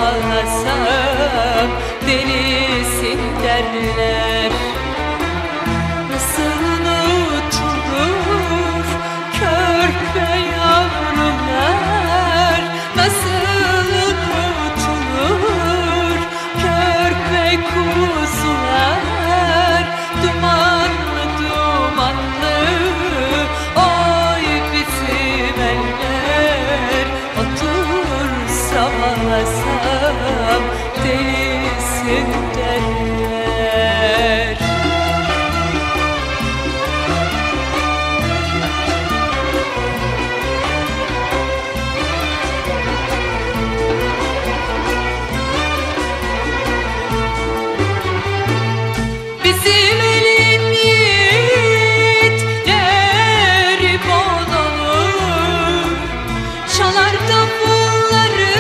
savallasam delisin derler. Nasıl unutulur körpe yavrular, nasıl unutulur körpe kuzular, dumanlı dumanlı oy bizim eller. Otur savallasam delisin derler. Bizim elim yiğitleri bol olur, çalar davulları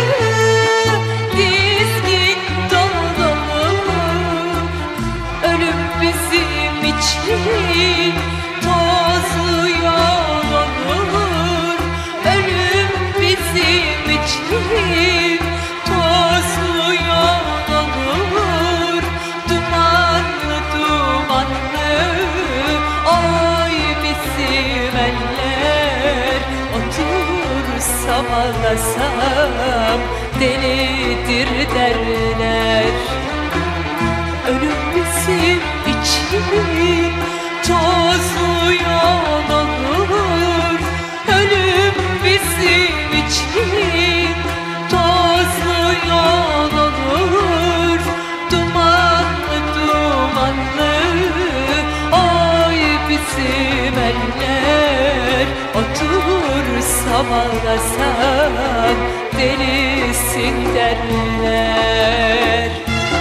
dizgin dolu. Ölüm bizim için tozlu yol olur, ölüm bizim için tozlu yol olur. Dumanlı dumanlı oy bizim eller. Otur savallasam delidir derler. Ölüm bizim için tozlu yol olur, ölüm bizim için tozlu yol olur. Dumanlı dumanlı oy bizim eller. Otur savallasam delisin derler.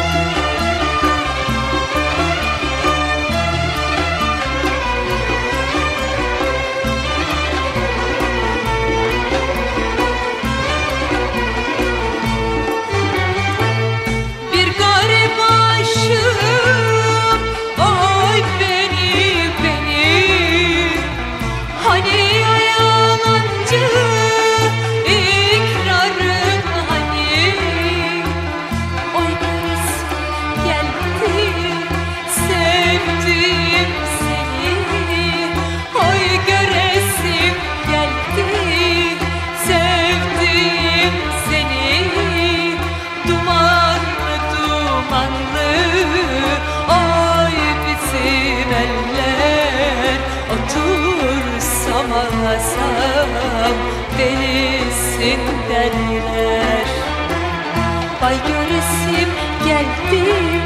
Savallasam delisin derler. Vay göresim geldim,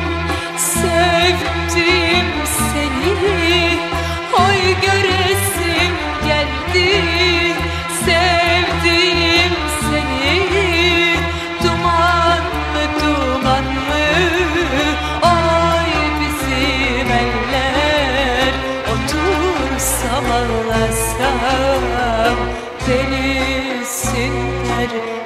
sevdim seni. Oy göresim geldi, sevdim seni. Dumanlı dumanlı oy bizim eller. Otur savallasam delisin derler.